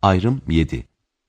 Ayrım 7.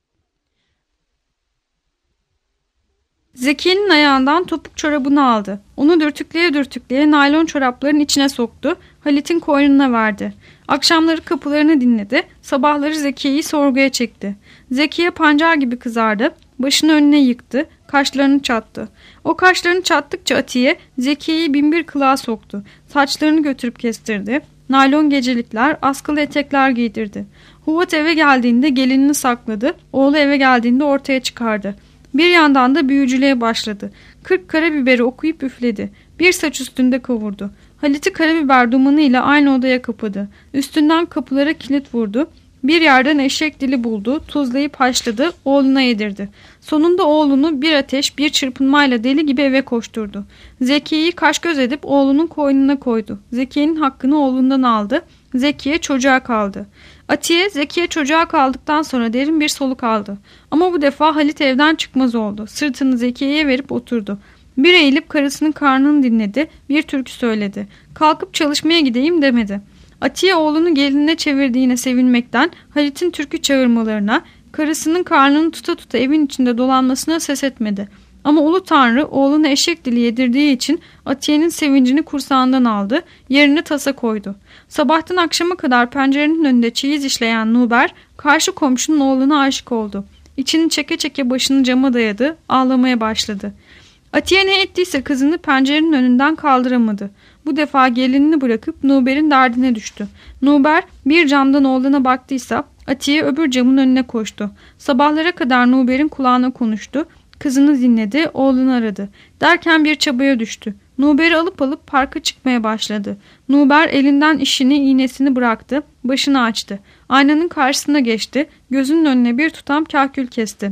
Zeki'nin ayağından topuk çorabını aldı. Onu dürtükleye dürtükleye naylon çorapların içine soktu. Halit'in koynuna verdi. Akşamları kapılarını dinledi. Sabahları Zekiye'yi sorguya çekti. Zekiye pancar gibi kızardı. Başını önüne yıktı. Kaşlarını çattı. O kaşlarını çattıkça Atiye Zekiye'yi binbir kılığa soktu. Saçlarını götürüp kestirdi. Naylon gecelikler, askılı etekler giydirdi. Huvat eve geldiğinde gelinini sakladı. Oğlu eve geldiğinde ortaya çıkardı. Bir yandan da büyücülüğe başladı. 40 karabiberi okuyup üfledi. Bir saç üstünde kavurdu. Halit'i karabiber dumanıyla aynı odaya kapadı. Üstünden kapılara kilit vurdu. Bir yerden eşek dili buldu. Tuzlayıp haşladı. Oğluna yedirdi. Sonunda oğlunu bir ateş bir çırpınmayla deli gibi eve koşturdu. Zekiye'yi kaş göz edip oğlunun koynuna koydu. Zekiye'nin hakkını oğlundan aldı. Zekiye çocuğa kaldı. Atiye Zekiye çocuğa kaldıktan sonra derin bir soluk aldı. Ama bu defa Halit evden çıkmaz oldu. Sırtını Zekiye'ye verip oturdu. Bir eğilip karısının karnını dinledi. Bir türkü söyledi. Kalkıp çalışmaya gideyim demedi. Atiye oğlunu gelinine çevirdiğine sevinmekten Halit'in türkü çağırmalarına, karısının karnını tuta tuta evin içinde dolanmasına ses etmedi. Ama Ulu Tanrı oğluna eşek dili yedirdiği için Atiye'nin sevincini kursağından aldı, yerine tasa koydu. Sabahtan akşama kadar pencerenin önünde çeyiz işleyen Nuber, karşı komşunun oğluna aşık oldu. İçini çeke çeke başını cama dayadı, ağlamaya başladı. Atiye ne ettiyse kızını pencerenin önünden kaldıramadı. Bu defa gelinini bırakıp Nuber'in derdine düştü. Nuber bir camdan oğluna baktıysa Atiye öbür camın önüne koştu. Sabahlara kadar Nuber'in kulağına konuştu. Kızını dinledi, oğlunu aradı. Derken bir çabaya düştü. Nuber'i alıp parka çıkmaya başladı. Nuber elinden işini, iğnesini bıraktı. Başını açtı. Aynanın karşısına geçti. Gözünün önüne bir tutam kahkül kesti.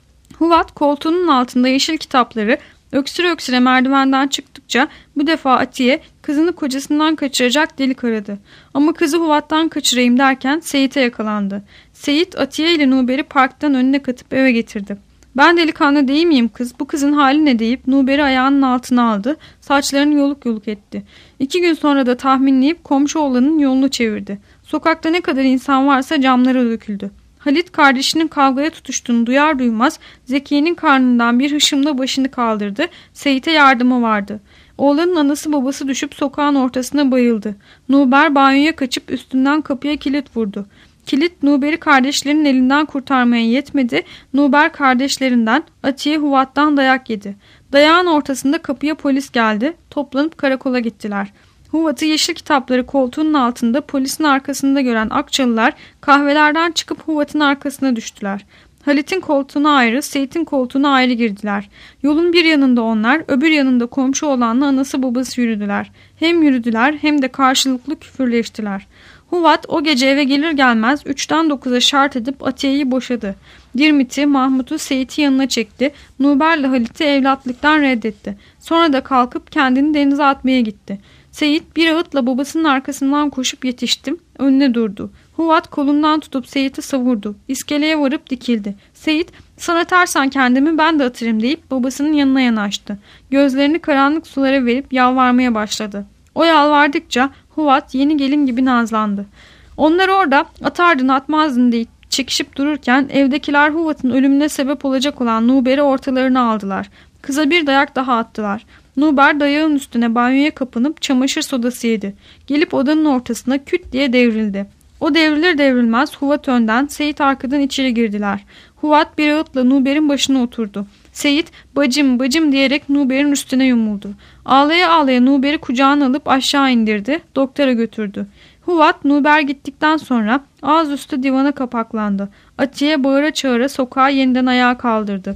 Huvat koltuğunun altında yeşil kitapları öksüre öksüre merdivenden çıktıkça bu defa Atiye kızını kocasından kaçıracak delik aradı. Ama kızı Huvat'tan kaçırayım derken Seyit'e yakalandı. Seyit Atiye ile Nuber'i parktan önüne katıp eve getirdi. Ben delikanlı değil miyim kız? Bu kızın hali ne deyip Nuber'i ayağının altına aldı. Saçlarını yoluk yoluk etti. 2 gün sonra da tahminleyip komşu oğlanın yolunu çevirdi. Sokakta ne kadar insan varsa camlara döküldü. Halit kardeşinin kavgaya tutuştuğunu duyar duymaz Zekiye'nin karnından bir hışımla başını kaldırdı. Seyit'e yardımı vardı. Oğlanın anası babası düşüp sokağın ortasına bayıldı. Nuber banyoya kaçıp üstünden kapıya kilit vurdu. Kilit Nuber'i kardeşlerinin elinden kurtarmaya yetmedi. Nuber kardeşlerinden, Atiye Huvat'tan dayak yedi. Dayağın ortasında kapıya polis geldi. Toplanıp karakola gittiler. Huvat'ı yeşil kitapları koltuğunun altında polisin arkasında gören Akçalılar kahvelerden çıkıp Huvat'ın arkasına düştüler. Halit'in koltuğuna ayrı, Seyit'in koltuğuna ayrı girdiler. Yolun bir yanında onlar, öbür yanında komşu olanla anası babası yürüdüler. Hem yürüdüler hem de karşılıklı küfürleştiler. Huvat o gece eve gelir gelmez 3'ten 9'a şart edip Atiye'yi boşadı. Dirmit'i, Mahmut'u Seyit'i yanına çekti. Nuber'le Halit'i evlatlıktan reddetti. Sonra da kalkıp kendini denize atmaya gitti. Seyit bir ağıtla babasının arkasından koşup yetişti. Önüne durdu. Huvat kolundan tutup Seyit'i savurdu. İskeleye varıp dikildi. Seyit, sana atarsan kendimi ben de atarım deyip babasının yanına yanaştı. Gözlerini karanlık sulara verip yalvarmaya başladı. O yalvardıkça Huvat yeni gelin gibi nazlandı. Onlar orada atardın atmazdın deyip çekişip dururken evdekiler Huvat'ın ölümüne sebep olacak olan Nuber'i ortalarına aldılar. Kıza bir dayak daha attılar. Nuber dayağın üstüne banyoya kapanıp çamaşır sodası yedi. Gelip odanın ortasına küt diye devrildi. O devrilir devrilmez Huvat önden, Seyit arkadan içeri girdiler. Huvat bir ağıtla Nuber'in başına oturdu. Seyit bacım bacım diyerek Nuber'in üstüne yumuldu. Ağlaya ağlaya Nuber'i kucağına alıp aşağı indirdi. Doktora götürdü. Huvat Nuber gittikten sonra ağızüstü divana kapaklandı. Atiye bağıra çağıra sokağa yeniden ayağa kaldırdı.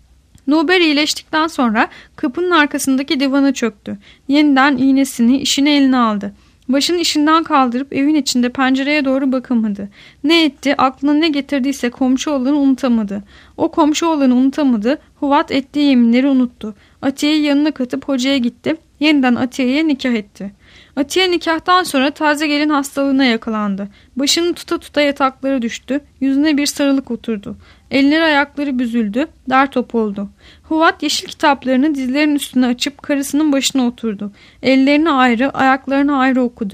Nuber iyileştikten sonra kapının arkasındaki divana çöktü. Yeniden iğnesini, işini eline aldı. Başını işinden kaldırıp evin içinde pencereye doğru bakamadı. Ne etti, aklına ne getirdiyse komşu oğlanı unutamadı. O komşu oğlanı unutamadı, Huvat ettiği yeminleri unuttu. Atiye'yi yanına katıp hocaya gitti. Yeniden Atiye'ye nikah etti. Atiye nikahtan sonra taze gelin hastalığına yakalandı. Başını tuta tuta yataklara düştü. Yüzüne bir sarılık oturdu. Elleri ayakları büzüldü. Dertop oldu. Huvat yeşil kitaplarını dizlerinin üstüne açıp karısının başına oturdu. Ellerini ayrı, ayaklarını ayrı okudu.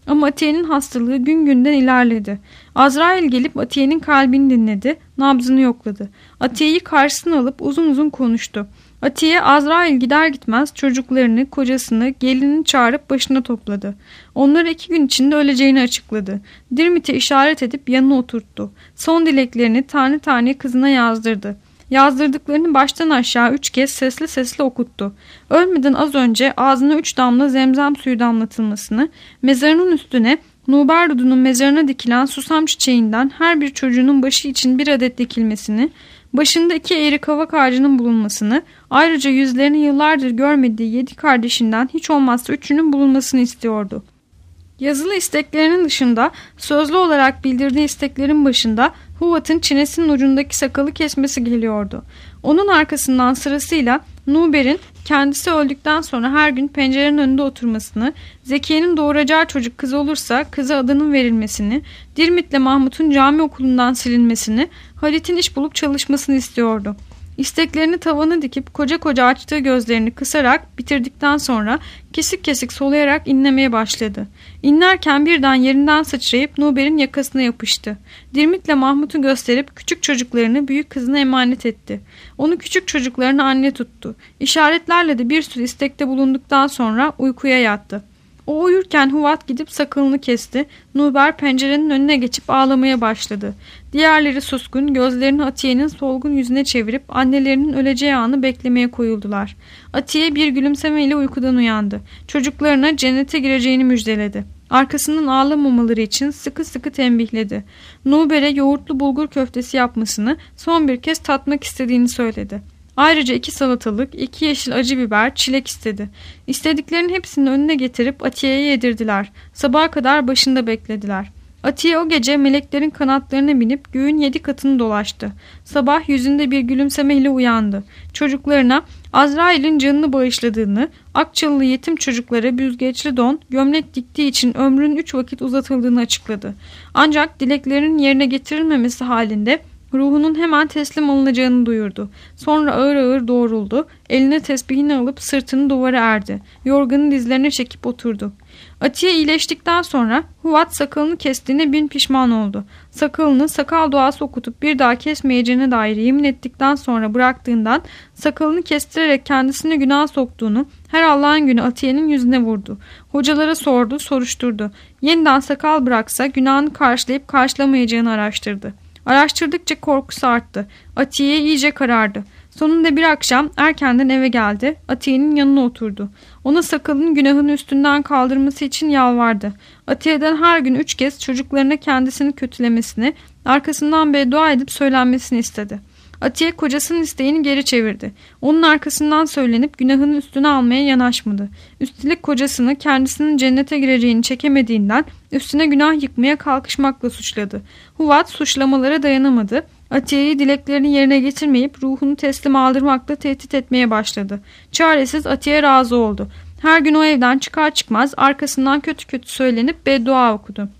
Ama Atiye'nin hastalığı gün günden ilerledi. Azrail gelip Atiye'nin kalbini dinledi, nabzını yokladı. Atiye'yi karşısına alıp uzun uzun konuştu. Atiye Azrail gider gitmez çocuklarını, kocasını, gelinini çağırıp başına topladı. Onları 2 gün içinde öleceğini açıkladı. Dirmit'e işaret edip yanına oturttu. Son dileklerini tane tane kızına yazdırdı. Yazdırdıklarını baştan aşağı 3 kez sesli sesli okuttu. Ölmeden az önce ağzına 3 damla zemzem suyu damlatılmasını, mezarının üstüne Nuberdudu'nun mezarına dikilen susam çiçeğinden her bir çocuğunun başı için 1 adet dikilmesini, başında 2 eğri kavak ağacının bulunmasını, ayrıca yüzlerini yıllardır görmediği 7 kardeşinden hiç olmazsa 3'ünün bulunmasını istiyordu. Yazılı isteklerinin dışında sözlü olarak bildirdiği isteklerin başında Huvat'ın çenesinin ucundaki sakalı kesmesi geliyordu. Onun arkasından sırasıyla Nuber'in kendisi öldükten sonra her gün pencerenin önünde oturmasını, Zekiye'nin doğuracağı çocuk kız olursa kıza adının verilmesini, Dirmit'le Mahmut'un cami okulundan silinmesini, Halit'in iş bulup çalışmasını istiyordu. İsteklerini tavana dikip koca koca açtığı gözlerini kısarak bitirdikten sonra kesik kesik soluyarak inlemeye başladı. İnlerken birden yerinden sıçrayıp Nuber'in yakasına yapıştı. Dirmit'le Mahmut'u gösterip küçük çocuklarını büyük kızına emanet etti. Onu küçük çocuklarına anne tuttu. İşaretlerle de bir sürü istekte bulunduktan sonra uykuya yattı. O uyurken Huvat gidip sakalını kesti. Nuber pencerenin önüne geçip ağlamaya başladı. Diğerleri suskun, gözlerini Atiye'nin solgun yüzüne çevirip annelerinin öleceği anı beklemeye koyuldular. Atiye bir gülümsemeyle uykudan uyandı. Çocuklarına cennete gireceğini müjdeledi. Arkasından ağlamamaları için sıkı sıkı tembihledi. Nuber'e yoğurtlu bulgur köftesi yapmasını, son bir kez tatmak istediğini söyledi. Ayrıca 2 salatalık, 2 yeşil acı biber, çilek istedi. İstediklerinin hepsini önüne getirip Atiye'ye yedirdiler. Sabaha kadar başında beklediler. Atiye o gece meleklerin kanatlarına binip göğün 7 katını dolaştı. Sabah yüzünde bir gülümsemeyle uyandı. Çocuklarına Azrail'in canını bağışladığını, Akçalılı yetim çocuklara büzgeçli don, gömlek diktiği için ömrünün 3 vakit uzatıldığını açıkladı. Ancak dileklerinin yerine getirilmemesi halinde ruhunun hemen teslim alınacağını duyurdu. Sonra ağır ağır doğruldu. Eline tesbihini alıp sırtını duvara erdi. Yorganın dizlerine çekip oturdu. Atiye iyileştikten sonra Huvat sakalını kestiğine bin pişman oldu. Sakalını sakal duası okutup bir daha kesmeyeceğine dair yemin ettikten sonra bıraktığından sakalını kestirerek kendisine günah soktuğunu her Allah'ın günü Atiye'nin yüzüne vurdu. Hocalara sordu, soruşturdu. Yeniden sakal bıraksa günahını karşılayıp karşılamayacağını araştırdı. Araştırdıkça korkusu arttı. Atiye iyice karardı. Sonunda bir akşam erkenden eve geldi. Atiye'nin yanına oturdu. Ona sakalının günahını üstünden kaldırması için yalvardı. Atiye'den her gün 3 kez çocuklarına kendisini kötülemesini, arkasından beddua edip söylenmesini istedi. Atiye kocasının isteğini geri çevirdi. Onun arkasından söylenip günahını üstüne almaya yanaşmadı. Üstelik kocasını kendisinin cennete gireceğini çekemediğinden üstüne günah yıkmaya kalkışmakla suçladı. Huvat suçlamalara dayanamadı. Atiye'yi dileklerini yerine getirmeyip ruhunu teslim aldırmakla tehdit etmeye başladı. Çaresiz Atiye razı oldu. Her gün o evden çıkar çıkmaz arkasından kötü kötü söylenip beddua okudu.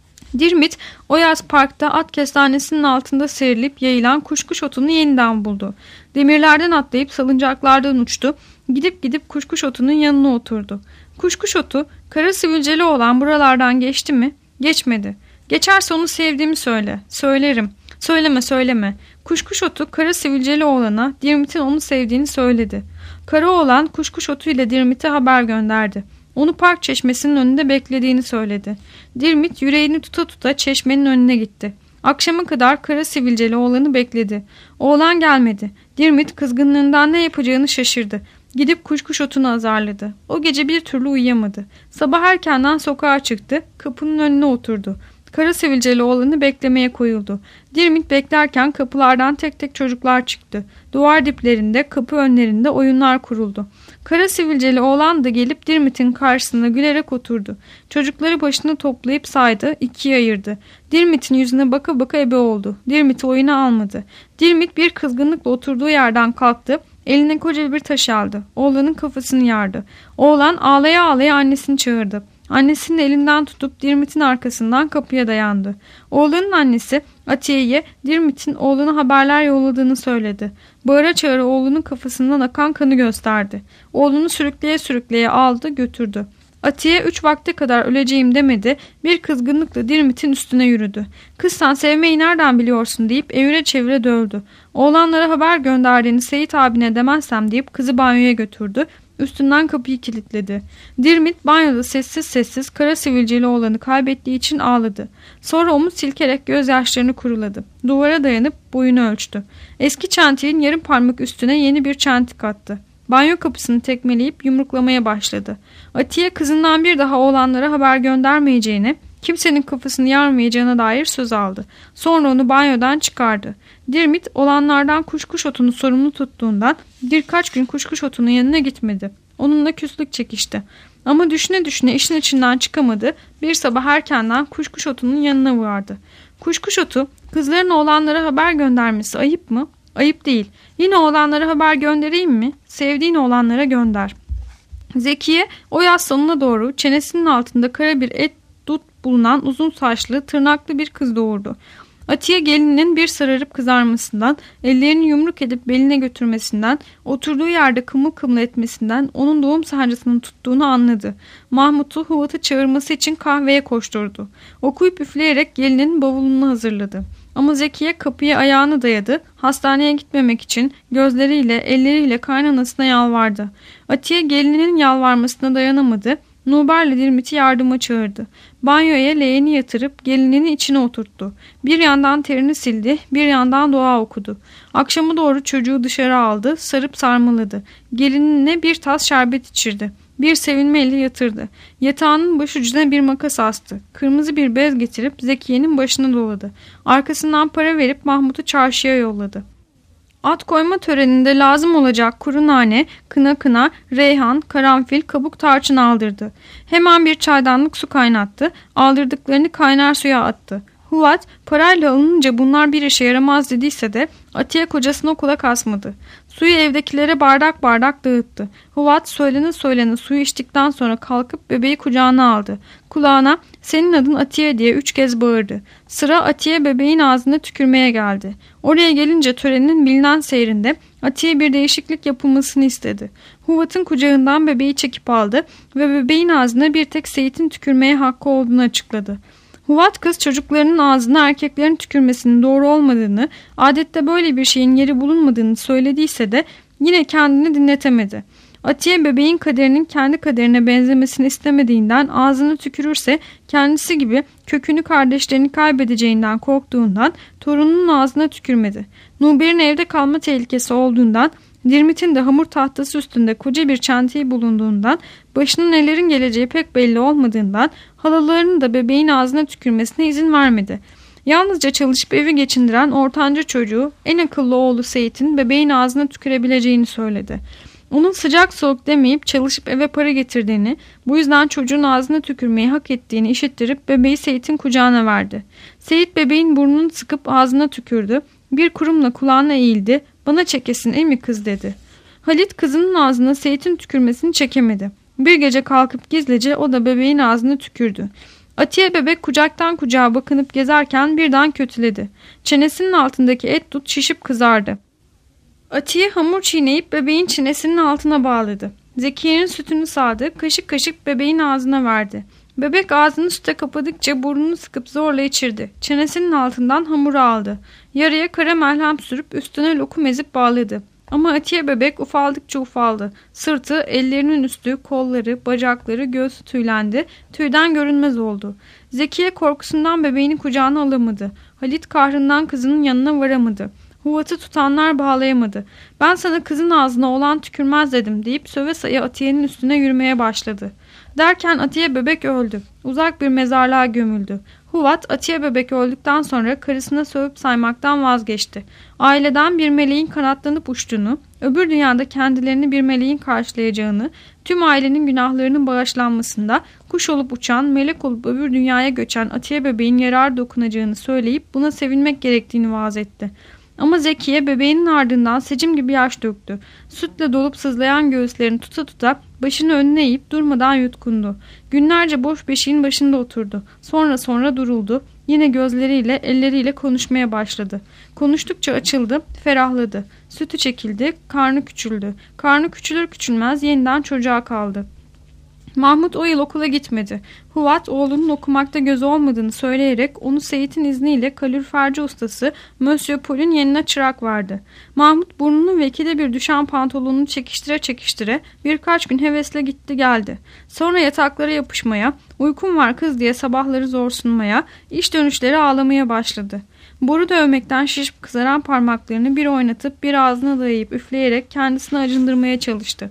Dirmit o yaz parkta at kestanesinin altında serilip yayılan kuşkuş otunu yeniden buldu. Demirlerden atlayıp salıncaklardan uçtu. Gidip gidip kuşkuş otunun yanına oturdu. Kuşkuş otu kara sivilceli olan buralardan geçti mi? Geçmedi. Geçerse onu sevdiğimi söyle. Söylerim. Söyleme söyleme. Kuşkuş otu kara sivilceli oğlana Dirmit'in onu sevdiğini söyledi. Kara oğlan kuşkuş otu ile Dirmit'e haber gönderdi. Onu park çeşmesinin önünde beklediğini söyledi. Dirmit yüreğini tuta tuta çeşmenin önüne gitti. Akşama kadar kara sivilceli oğlanı bekledi. Oğlan gelmedi. Dirmit kızgınlığından ne yapacağını şaşırdı. Gidip kuşkuş otunu azarladı. O gece bir türlü uyuyamadı. Sabah erkenden sokağa çıktı. Kapının önüne oturdu. Kara sivilceli oğlanı beklemeye koyuldu. Dirmit beklerken kapılardan tek tek çocuklar çıktı. Duvar diplerinde, kapı önlerinde oyunlar kuruldu. Kara sivilceli oğlan da gelip Dirmit'in karşısına gülerek oturdu. Çocukları başını toplayıp saydı, 2'ye ayırdı. Dirmit'in yüzüne baka baka ebe oldu. Dirmit'i oyuna almadı. Dirmit bir kızgınlıkla oturduğu yerden kalktı. Eline koca bir taş aldı. Oğlanın kafasını yardı. Oğlan ağlaya ağlaya annesini çağırdı. Annesinin elinden tutup Dirmit'in arkasından kapıya dayandı. Oğlanın annesi Atiye'ye Dirmit'in oğluna haberler yolladığını söyledi. Bağıra çağıra oğlunun kafasından akan kanı gösterdi. Oğlunu sürükleye sürükleye aldı götürdü. Atiye 3 vakte kadar öleceğim demedi, bir kızgınlıkla Dirmit'in üstüne yürüdü. Kız sen sevmeyi nereden biliyorsun deyip evire çevire dövdü. Oğlanlara haber gönderdiğini Seyit abine demezsem deyip kızı banyoya götürdü. Üstünden kapıyı kilitledi. Dirmit banyoda sessiz sessiz kara sivilceli oğlanı kaybettiği için ağladı. Sonra omuz silkerek gözyaşlarını kuruladı. Duvara dayanıp boyunu ölçtü. Eski çentiğin yarım parmak üstüne yeni bir çentik attı. Banyo kapısını tekmeleyip yumruklamaya başladı. Atiye kızından bir daha oğlanlara haber göndermeyeceğini, kimsenin kafasını yarmayacağına dair söz aldı. Sonra onu banyodan çıkardı. Dirmit olanlardan kuşkuş otunu sorumlu tuttuğundan birkaç gün kuşkuş otunun yanına gitmedi. Onunla küslük çekişti. Ama düşüne düşüne işin içinden çıkamadı. Bir sabah erkenden kuşkuş otunun yanına vardı. Kuşkuş otu, kızların oğlanlara haber göndermesi ayıp mı? Ayıp değil. Yine oğlanlara haber göndereyim mi? Sevdiğin oğlanlara gönder. Zekiye o yaz sonuna doğru çenesinin altında kara bir et dut bulunan uzun saçlı tırnaklı bir kız doğurdu. Atiye gelininin bir sararıp kızarmasından, ellerini yumruk edip beline götürmesinden, oturduğu yerde kımıl kımıl etmesinden onun doğum sancısını tuttuğunu anladı. Mahmut'u Huvat'ı çağırması için kahveye koşturdu. Okuyup üfleyerek gelinin bavulunu hazırladı. Ama Zekiye kapıya ayağını dayadı, hastaneye gitmemek için gözleriyle, elleriyle kaynanasına yalvardı. Atiye gelininin yalvarmasına dayanamadı. Nubar'la Dirmit'i yardıma çağırdı. Banyoya leğeni yatırıp gelinini içine oturttu. Bir yandan terini sildi, bir yandan dua okudu. Akşama doğru çocuğu dışarı aldı, sarıp sarmaladı. Gelinine bir tas şerbet içirdi. Bir sevinmeyle yatırdı. Yatağının başucuna bir makas astı. Kırmızı bir bez getirip Zekiye'nin başına doladı. Arkasından para verip Mahmut'u çarşıya yolladı. At koyma töreninde lazım olacak kuru nane, kına, reyhan, karanfil, kabuk tarçın aldırdı. Hemen bir çaydanlık su kaynattı. Aldırdıklarını kaynar suya attı. Huvat parayla alınınca bunlar bir işe yaramaz dediyse de Atiye kocasına kulak asmadı. Suyu evdekilere bardak bardak dağıttı. Huvat söylene suyu içtikten sonra kalkıp bebeği kucağına aldı. Kulağına senin adın Atiye diye 3 kez bağırdı. Sıra Atiye bebeğin ağzına tükürmeye geldi. Oraya gelince törenin bilinen seyrinde Atiye bir değişiklik yapılmasını istedi. Huvat'ın kucağından bebeği çekip aldı ve bebeğin ağzına bir tek Seyit'in tükürmeye hakkı olduğunu açıkladı. Huvat kız çocuklarının ağzına erkeklerin tükürmesinin doğru olmadığını, adette böyle bir şeyin yeri bulunmadığını söylediyse de yine kendini dinletemedi. Atiye bebeğin kaderinin kendi kaderine benzemesini istemediğinden ağzını tükürürse kendisi gibi kökünü kardeşlerini kaybedeceğinden korktuğundan torununun ağzına tükürmedi. Nuber'in evde kalma tehlikesi olduğundan Dirmit'in de hamur tahtası üstünde koca bir çentiği bulunduğundan başına nelerin geleceği pek belli olmadığından halalarının da bebeğin ağzına tükürmesine izin vermedi. Yalnızca çalışıp evi geçindiren ortanca çocuğu en akıllı oğlu Seyit'in bebeğin ağzına tükürebileceğini söyledi. Onun sıcak soğuk demeyip çalışıp eve para getirdiğini, bu yüzden çocuğun ağzına tükürmeyi hak ettiğini işittirip bebeği Seyit'in kucağına verdi. Seyit bebeğin burnunu sıkıp ağzına tükürdü. Bir kurumla kulağına eğildi. Bana çekesin emi kız dedi. Halit kızının ağzına Seyit'in tükürmesini çekemedi. Bir gece kalkıp gizlice o da bebeğin ağzına tükürdü. Atiye bebek kucaktan kucağa bakınıp gezerken birden kötüledi. Çenesinin altındaki et dut şişip kızardı. Atiye hamur çiğneyip bebeğin çenesinin altına bağladı. Zekiye'nin sütünü sağdı, kaşık kaşık bebeğin ağzına verdi. Bebek ağzını süte kapadıkça burnunu sıkıp zorla içirdi. Çenesinin altından hamuru aldı. Yarıya kara merhem sürüp üstüne lokum ezip bağladı. Ama Atiye bebek ufaldıkça ufaldı. Sırtı, ellerinin üstü, kolları, bacakları, göğsü tüylendi. Tüyden görünmez oldu. Zekiye korkusundan bebeğini kucağına alamadı. Halit kahrından kızının yanına varamadı. Huvat'ı tutanlar bağlayamadı. Ben sana kızın ağzına oğlan tükürmez dedim deyip söve sayı Atiye'nin üstüne yürümeye başladı. Derken Atiye bebek öldü. Uzak bir mezarlığa gömüldü. Huvat Atiye bebek öldükten sonra karısına sövüp saymaktan vazgeçti. Aileden bir meleğin kanatlanıp uçtuğunu, öbür dünyada kendilerini bir meleğin karşılayacağını, tüm ailenin günahlarının bağışlanmasında kuş olup uçan, melek olup öbür dünyaya göçen Atiye bebeğin yarar dokunacağını söyleyip buna sevinmek gerektiğini vaaz etti. Ama Zekiye bebeğinin ardından secim gibi yaş döktü. Sütle dolup sızlayan göğüslerini tuta tuta başını önüne eğip durmadan yutkundu. Günlerce boş beşiğin başında oturdu. Sonra duruldu. Yine gözleriyle, elleriyle konuşmaya başladı. Konuştukça açıldı, ferahladı. Sütü çekildi, karnı küçüldü. Karnı küçülür küçülmez yeniden çocuğa kaldı. Mahmut o yıl okula gitmedi. Huvat oğlunun okumakta gözü olmadığını söyleyerek onu Seyit'in izniyle kaloriferci ustası Monsieur Paul'ün yanına çırak verdi. Mahmut burnunu ve ikide bir düşen pantolonunu çekiştire çekiştire birkaç gün hevesle gitti geldi. Sonra yataklara yapışmaya, uykum var kız diye sabahları zorsunmaya, iş dönüşleri ağlamaya başladı. Boru dövmekten şişip kızaran parmaklarını bir oynatıp bir ağzına dayayıp üfleyerek kendisini acındırmaya çalıştı.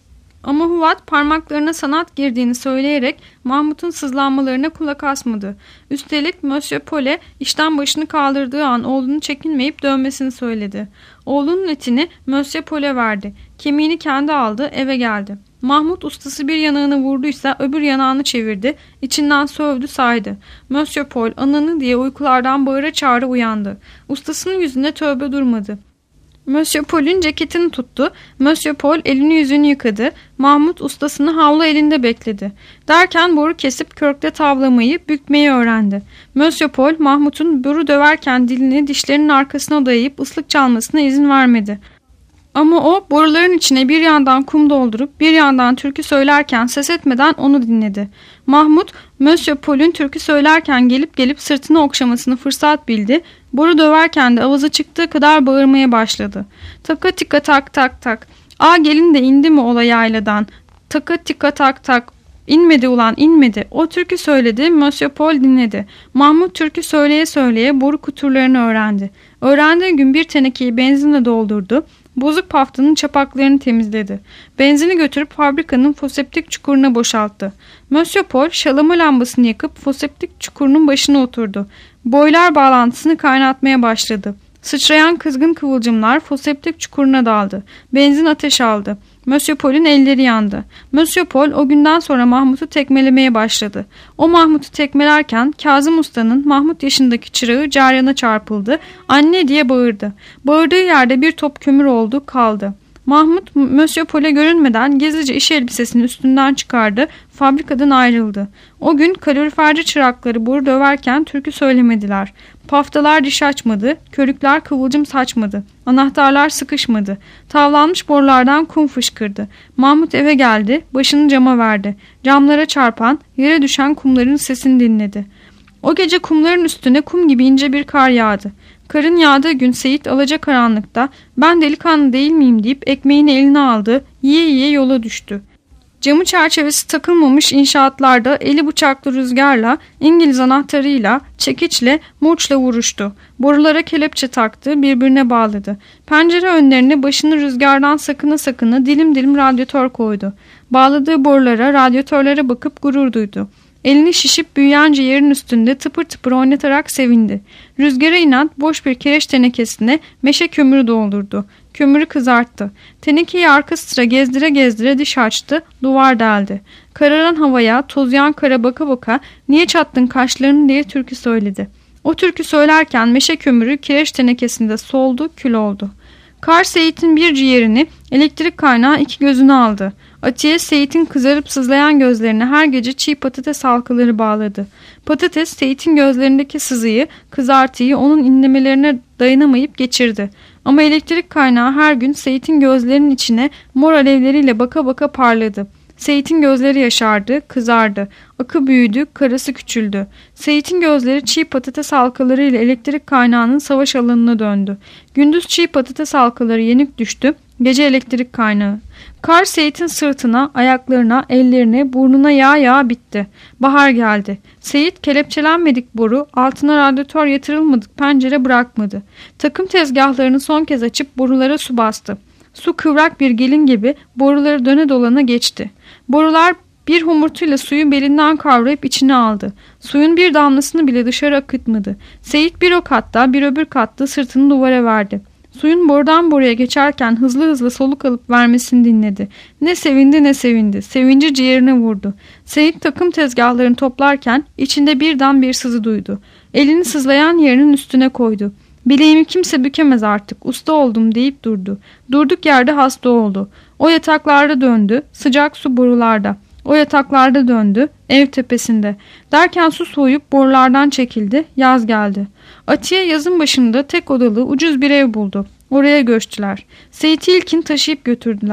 Ama Huvat parmaklarına sanat girdiğini söyleyerek Mahmut'un sızlanmalarına kulak asmadı. Üstelik Monsieur Paul'e işten başını kaldırdığı an oğlunu çekinmeyip dövmesini söyledi. Oğlunun etini Monsieur Paul'e verdi. Kemiğini kendi aldı, eve geldi. Mahmut ustası bir yanağını vurduysa öbür yanağını çevirdi, içinden sövdü saydı. Monsieur Paul ananı diye uykulardan bağıra çağıra uyandı. Ustasının yüzünde tövbe durmadı. Monsieur Paul'ün ceketini tuttu. Monsieur Paul elini yüzünü yıkadı. Mahmut ustasını havlu elinde bekledi. Derken boru kesip körkle tavlamayı, bükmeyi öğrendi. Monsieur Paul, Mahmut'un boru döverken dilini dişlerinin arkasına dayayıp ıslık çalmasına izin vermedi. Ama o boruların içine bir yandan kum doldurup bir yandan türkü söylerken ses etmeden onu dinledi. Mahmut, Monsieur Paul'ün türkü söylerken gelip gelip sırtını okşamasını fırsat bildi. Boru döverken de avuza çıktığı kadar bağırmaya başladı. Taka tika tak tak tak. "Aa, gelin de indi mi ola yayladan? Taka tika tak tak. İnmedi ulan, inmedi." O türkü söyledi, Monsieur Paul dinledi. Mahmut türkü söyleye söyleye boru kuturlarını öğrendi. Öğrendiği gün bir tenekeyi benzinle doldurdu. Bozuk paftanın çapaklarını temizledi. Benzini götürüp fabrikanın foseptik çukuruna boşalttı. Monsieur Paul şalama lambasını yakıp foseptik çukurunun başına oturdu. Boylar bağlantısını kaynatmaya başladı. Sıçrayan kızgın kıvılcımlar foseptik çukuruna daldı. Benzin ateş aldı. Monsieur Paul'ün elleri yandı. Monsieur Paul o günden sonra Mahmut'u tekmelemeye başladı. O Mahmut'u tekmelerken Kazım Usta'nın Mahmut yaşındaki çırağı Caryana çarpıldı. "Anne!" diye bağırdı. Bağırdığı yerde bir top kömür oldu, kaldı. Mahmut Monsieur Paul'e görünmeden gizlice iş elbisesini üstünden çıkardı, fabrikadan ayrıldı. O gün kaloriferci çırakları boru döverken türkü söylemediler. Paftalar diş açmadı, körükler kıvılcım saçmadı, anahtarlar sıkışmadı. Tavlanmış borulardan kum fışkırdı. Mahmut eve geldi, başını cama verdi. Camlara çarpan, yere düşen kumların sesini dinledi. O gece kumların üstüne kum gibi ince bir kar yağdı. Karın yağdığı gün Seyit alacakaranlıkta "Ben delikanlı değil miyim?" deyip ekmeğini eline aldı, yiye yiye yola düştü. Camı çerçevesi takılmamış inşaatlarda eli bıçaklı rüzgarla, İngiliz anahtarıyla, çekiçle, murçla vuruştu. Borulara kelepçe taktı, birbirine bağladı. Pencere önlerine başını rüzgardan sakına sakına dilim dilim radyatör koydu. Bağladığı borulara, radyatörlere bakıp gurur duydu. Elini şişip büyüyence yerin üstünde tıpır tıpır oynatarak sevindi. Rüzgara inat boş bir kireç tenekesine meşe kömürü doldurdu. Kömürü kızarttı. Tenekeyi arka sıra gezdire gezdire diş açtı, duvar deldi. Kararan havaya, tozayan kara baka baka "Niye çattın kaşlarını?" diye türkü söyledi. O türkü söylerken meşe kömürü kireç tenekesinde soldu, kül oldu. Kar Seyit'in bir ciğerini, elektrik kaynağı iki gözünü aldı. Atiye Seyit'in kızarıp sızlayan gözlerine her gece çiğ patates halkaları bağladı. Patates Seyit'in gözlerindeki sızıyı, kızartıyı onun inlemelerine dayanamayıp geçirdi. Ama elektrik kaynağı her gün Seyit'in gözlerinin içine mor alevleriyle baka baka parladı. Seyit'in gözleri yaşardı, kızardı. Akı büyüdü, karası küçüldü. Seyit'in gözleri çiğ patates halkalarıyla elektrik kaynağının savaş alanına döndü. Gündüz çiğ patates halkaları yenik düştü, gece elektrik kaynağı. Kar Seyit'in sırtına, ayaklarına, ellerine, burnuna yağ bitti. Bahar geldi. Seyit kelepçelenmedik boru, altına radyatör yatırılmadık pencere bırakmadı. Takım tezgahlarını son kez açıp borulara su bastı. Su kıvrak bir gelin gibi boruları döne dolana geçti. Borular bir homurtuyla suyu belinden kavrayıp içine aldı. Suyun bir damlasını bile dışarı akıtmadı. Seyit bir o katta bir öbür katta sırtını duvara verdi. Suyun borudan boruya geçerken hızlı hızlı soluk alıp vermesini dinledi. Ne sevindi ne sevindi. Sevinci ciğerine vurdu. Seyit takım tezgahlarını toplarken içinde birden bir sızı duydu. Elini sızlayan yerinin üstüne koydu. "Bileğimi kimse bükemez artık, usta oldum" deyip durdu. Durduk yerde hasta oldu. O yataklarda döndü, sıcak su borularda. O yataklarda döndü, ev tepesinde. Derken su soğuyup borulardan çekildi, yaz geldi. Atiye yazın başında tek odalı ucuz bir ev buldu. Oraya göçtüler. Seyit'i ilkin taşıyıp götürdüler.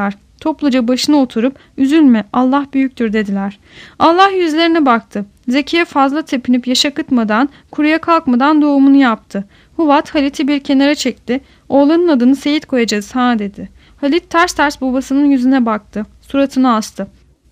Topluca başına oturup üzülme Allah büyüktür dediler. Allah yüzlerine baktı. Zekiye fazla tepinip yaş akıtmadan, kuruya kalkmadan doğumunu yaptı. Huvat Halit'i bir kenara çekti. Oğlanın adını Seyit koyacağız ha dedi. Halit ters ters babasının yüzüne baktı. Suratını astı.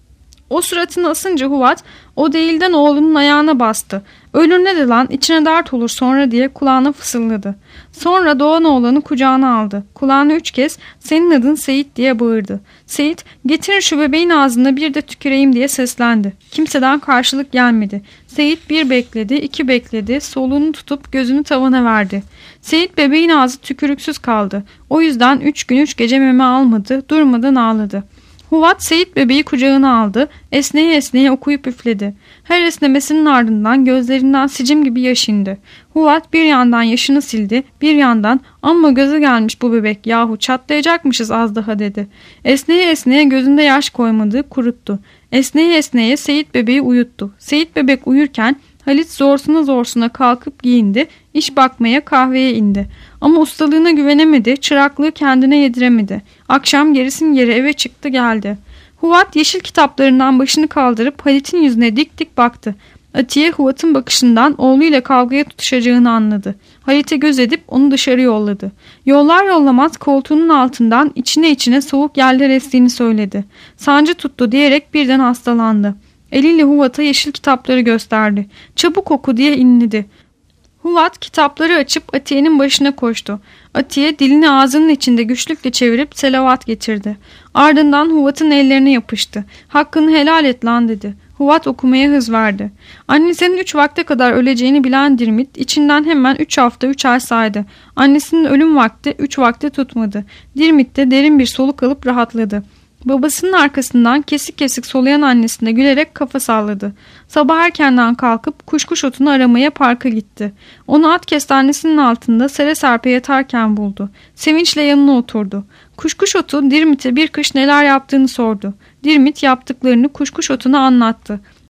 O suratını asınca Huvat o değilden oğlunun ayağına bastı. Ölür ne de lan içine dert olur sonra diye kulağına fısıldadı. Sonra doğan oğlanı kucağına aldı. Kulağına 3 kez senin adın Seyit diye bağırdı. Seyit getirin şu bebeğin ağzına bir de tüküreyim diye seslendi. Kimseden karşılık gelmedi. Seyit bir bekledi, 2 bekledi, soluğunu tutup gözünü tavana verdi. Seyit bebeğin ağzı tükürüksüz kaldı. O yüzden 3 gün 3 gece meme almadı, durmadan ağladı. Huvat Seyit bebeği kucağına aldı, esneye esneye okuyup üfledi. Her esnemesinin ardından gözlerinden sicim gibi yaş indi. Huvat bir yandan yaşını sildi, bir yandan amma gözü gelmiş bu bebek yahu çatlayacakmışız az daha dedi. Esneye esneye gözünde yaş koymadı, kuruttu. Esneye esneye Seyit bebeği uyuttu. Seyit bebek uyurken Halit zorsuna kalkıp giyindi, iş bakmaya kahveye indi. Ama ustalığına güvenemedi, çıraklığı kendine yediremedi. Akşam gerisin geri eve çıktı geldi. Huvat yeşil kitaplarından başını kaldırıp Halit'in yüzüne dik dik baktı. Atiye Huvat'ın bakışından oğluyla kavgaya tutuşacağını anladı. Halit'e göz edip onu dışarı yolladı. Yollar yollamaz koltuğunun altından içine soğuk yerler estiğini söyledi. Sancı tuttu diyerek birden hastalandı. Eliyle Huvat'a yeşil kitapları gösterdi. Çabuk oku diye inledi. Huvat kitapları açıp Atiye'nin başına koştu. Atiye dilini ağzının içinde güçlükle çevirip selavat getirdi. Ardından Huvat'ın ellerine yapıştı. Hakkını helal et lan dedi. Huvat okumaya hız verdi. Annesinin 3 vakte kadar öleceğini bilen Dirmit içinden hemen 3 hafta 3 ay saydı. Annesinin ölüm vakti 3 vakte tutmadı. Dirmit de derin bir soluk alıp rahatladı. Babasının arkasından kesik kesik soluyan annesine gülerek kafa salladı. Sabah erkenden kalkıp kuşkuş otunu aramaya parka gitti. Onu at kestanesinin altında sere serpe yatarken buldu. Sevinçle yanına oturdu. Kuşkuş otu Dirmit'e bir kış neler yaptığını sordu. Dirmit yaptıklarını kuşkuş otuna anlattı.